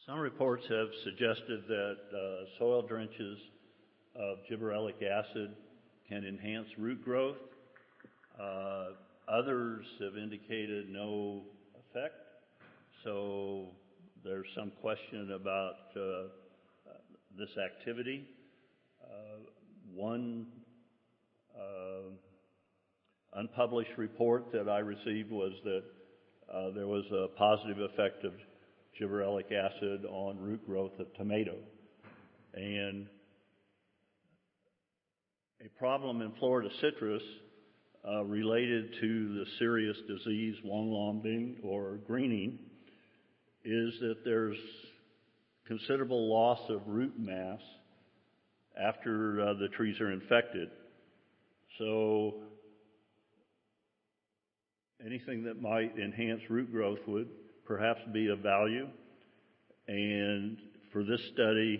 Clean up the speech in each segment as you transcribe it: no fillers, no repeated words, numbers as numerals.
Some reports have suggested that soil drenches of gibberellic acid can enhance root growth. Others have indicated no effect, so there's some question about this activity. One unpublished report that I received was that there was a positive effect of gibberellic acid on root growth of tomato. And a problem in Florida citrus related to the serious disease longlombing or greening is that there's considerable loss of root mass after the trees are infected. So anything that might enhance root growth would perhaps be of value. And for this study,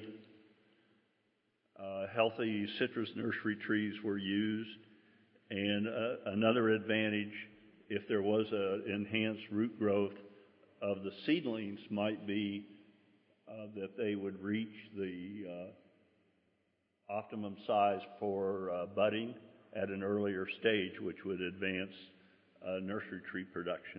healthy citrus nursery trees were used. And another advantage, if there was an enhanced root growth of the seedlings, might be that they would reach the optimum size for budding at an earlier stage, which would advance nursery tree production.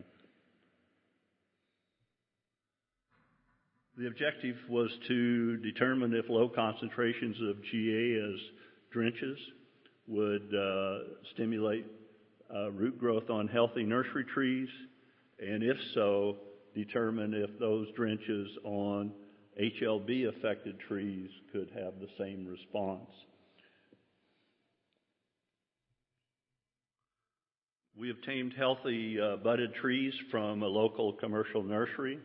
The objective was to determine if low concentrations of GA as drenches would stimulate root growth on healthy nursery trees, and if so, determine if those drenches on HLB affected trees could have the same response. We obtained healthy budded trees from a local commercial nursery.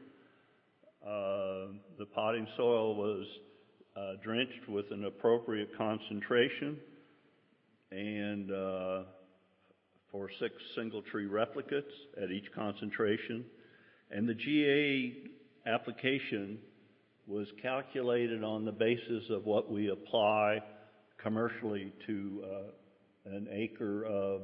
The potting soil was drenched with an appropriate concentration, and for 6 single tree replicates at each concentration. And the GA application was calculated on the basis of what we apply commercially to an acre of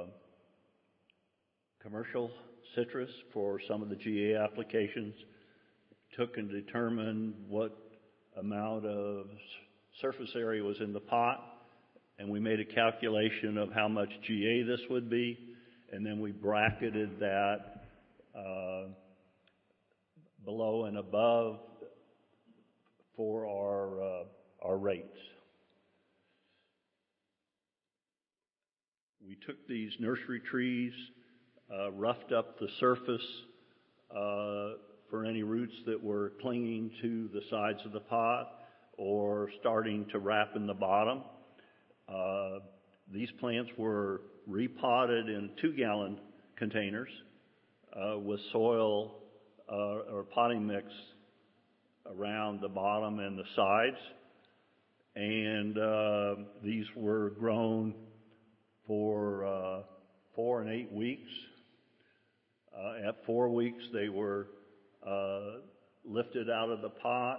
commercial citrus for some of the GA applications. Took and determined what amount of surface area was in the pot, and we made a calculation of how much GA this would be, and then we bracketed that below and above for our rates. We took these nursery trees, roughed up the surface for any roots that were clinging to the sides of the pot or starting to wrap in the bottom. These plants were repotted in 2-gallon containers with soil or potting mix around the bottom and the sides. And these were grown for 4 and 8 weeks. At 4 weeks, they were lifted out of the pot.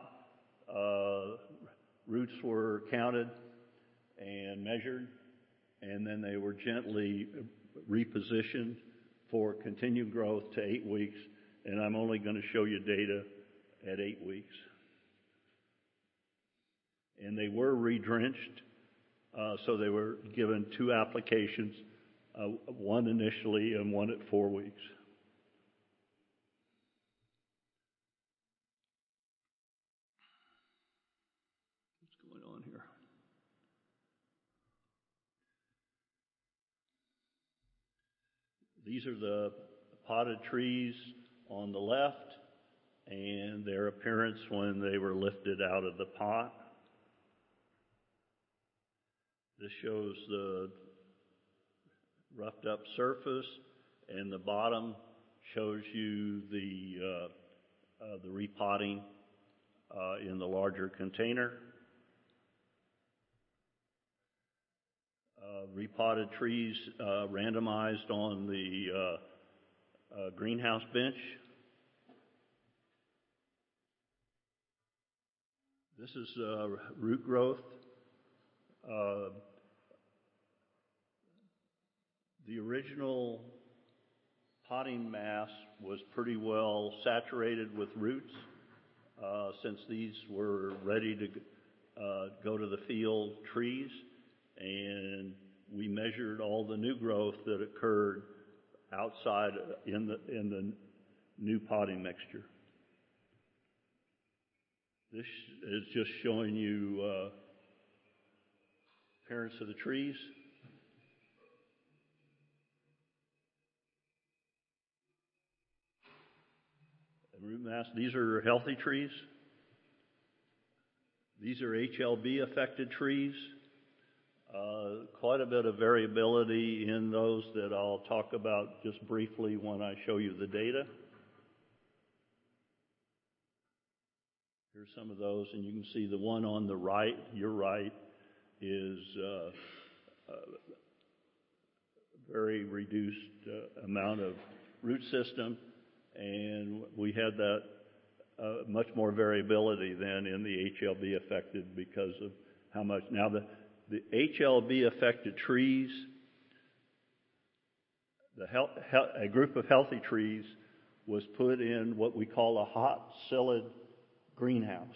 Roots were counted and measured, and then they were gently repositioned for continued growth to 8 weeks. And I'm only going to show you data at 8 weeks. And they were re-drenched, so they were given 2 applications, one initially and one at 4 weeks. What's going on here? These are the potted trees on the left and their appearance when they were lifted out of the pot. This shows the roughed up surface, and the bottom shows you the repotting in the larger container. Repotted trees randomized on the greenhouse bench. This is root growth. The original potting mass was pretty well saturated with roots. since these were ready to go to the field trees, and we measured all the new growth that occurred outside in the new potting mixture. This is just showing you appearance of the trees. Root mass. These are healthy trees. These are HLB affected trees. Quite a bit of variability in those that I'll talk about just briefly when I show you the data. Here's some of those, and you can see the one on the right, your right, is very reduced amount of root system, and we had that much more variability than in the HLB affected because of how much. Now the HLB affected trees, a group of healthy trees was put in what we call a hot psyllid greenhouse.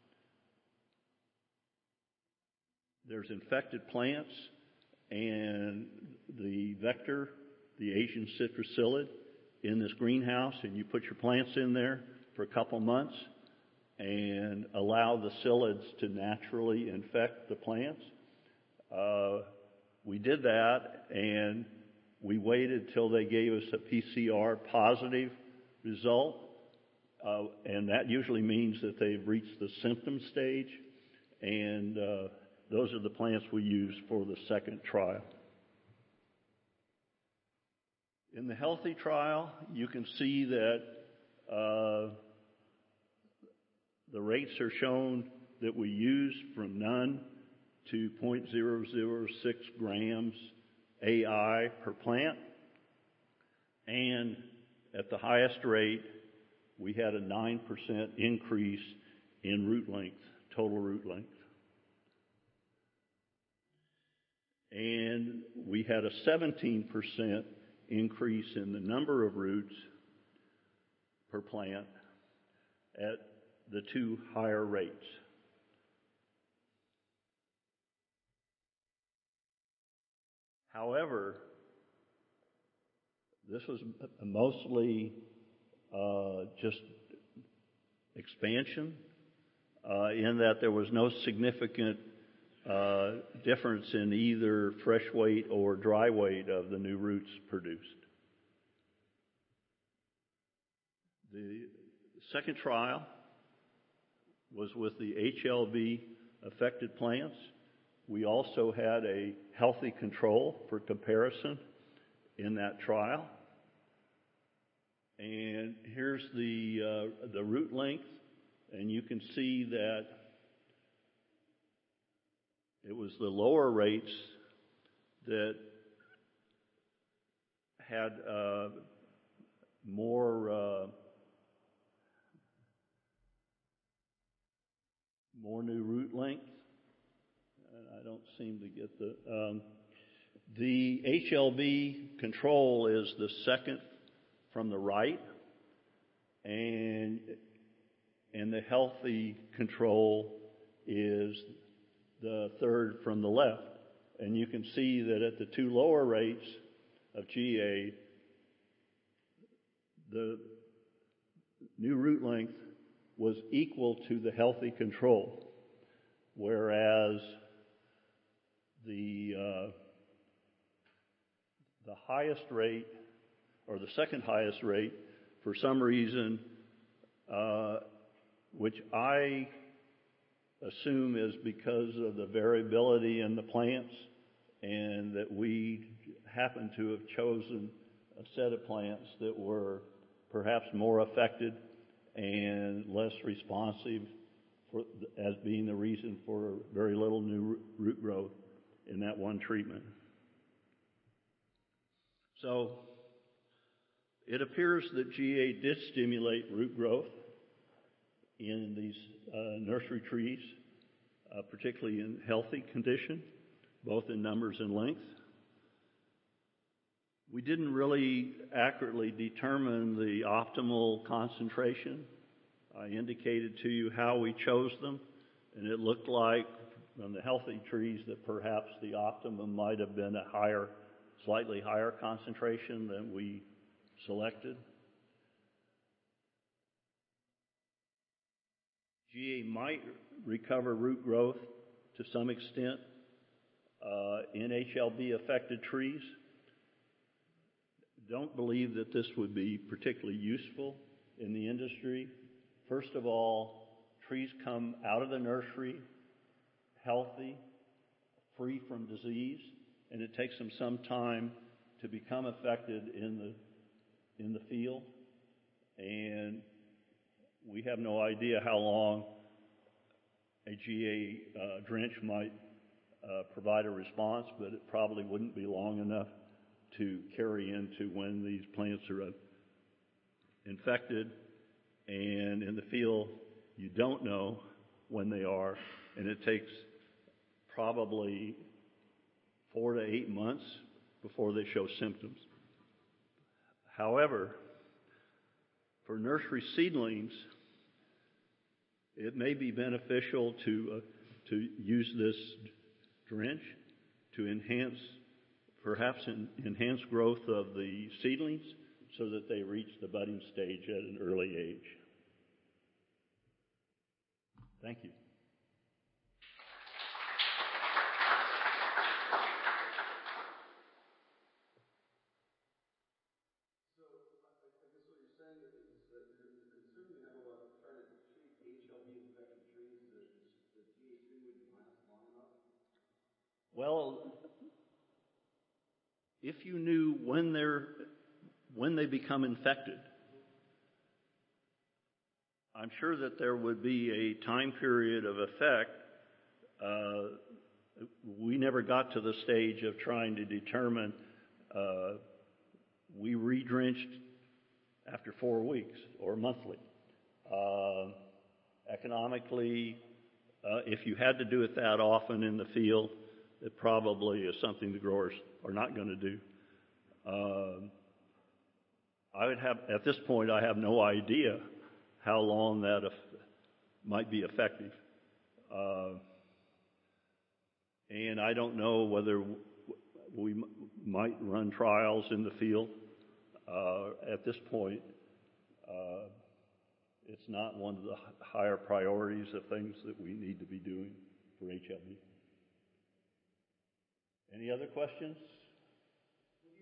There's infected plants and the vector, the Asian citrus psyllid, in this greenhouse, and you put your plants in there for a couple months and allow the psyllids to naturally infect the plants. We did that, and we waited till they gave us a PCR positive result, and that usually means that they've reached the symptom stage, and those are the plants we used for the second trial. In the healthy trial, you can see that the rates are shown that we used from none to 0.006 grams AI per plant. And at the highest rate, we had a 9% increase in root length, total root length. And we had a 17% increase in the number of roots per plant at the two higher rates. However, this was mostly just expansion in that there was no significant difference in either fresh weight or dry weight of the new roots produced. The second trial was with the HLB affected plants. We also had a healthy control for comparison in that trial. And here's the root length, and you can see that it was the lower rates that had more new root length. I don't seem to get the HLB control is the second from the right, and the healthy control is the third from the left. And you can see that at the two lower rates of GA, the new root length was equal to the healthy control, whereas the highest rate, or the second highest rate, for some reason, which I assume is because of the variability in the plants, and that we happen to have chosen a set of plants that were perhaps more affected and less responsive as being the reason for very little new root growth in that one treatment. So it appears that GA did stimulate root growth in these nursery trees, particularly in healthy condition, both in numbers and length. We didn't really accurately determine the optimal concentration I indicated to you how we chose them, and it looked like from the healthy trees that perhaps the optimum might have been a slightly higher concentration than we selected. GA might recover root growth to some extent in HLB affected trees. Don't believe that this would be particularly useful in the industry. First of all, trees come out of the nursery healthy, free from disease, and it takes them some time to become affected in the field. And we have no idea how long a GA drench might provide a response, but it probably wouldn't be long enough to carry into when these plants are infected. And in the field, you don't know when they are, and it takes probably 4 to 8 months before they show symptoms. However, for nursery seedlings, it may be beneficial to use this drench to enhance growth of the seedlings so that they reach the budding stage at an early age. Thank you. So I guess what you're saying is that the concern you have about trying to treat HLB infected trees is that the GA3 wouldn't last long enough? Well, if you knew when they become infected, I'm sure that there would be a time period of effect. We never got to the stage of trying to determine. We re-drenched after 4 weeks or monthly. Economically, if you had to do it that often in the field, it probably is something the growers are not going to do. At this point, I have no idea how long that might be effective. And I don't know whether we might run trials in the field. At this point, it's not one of the higher priorities of things that we need to be doing for HLB. Any other questions?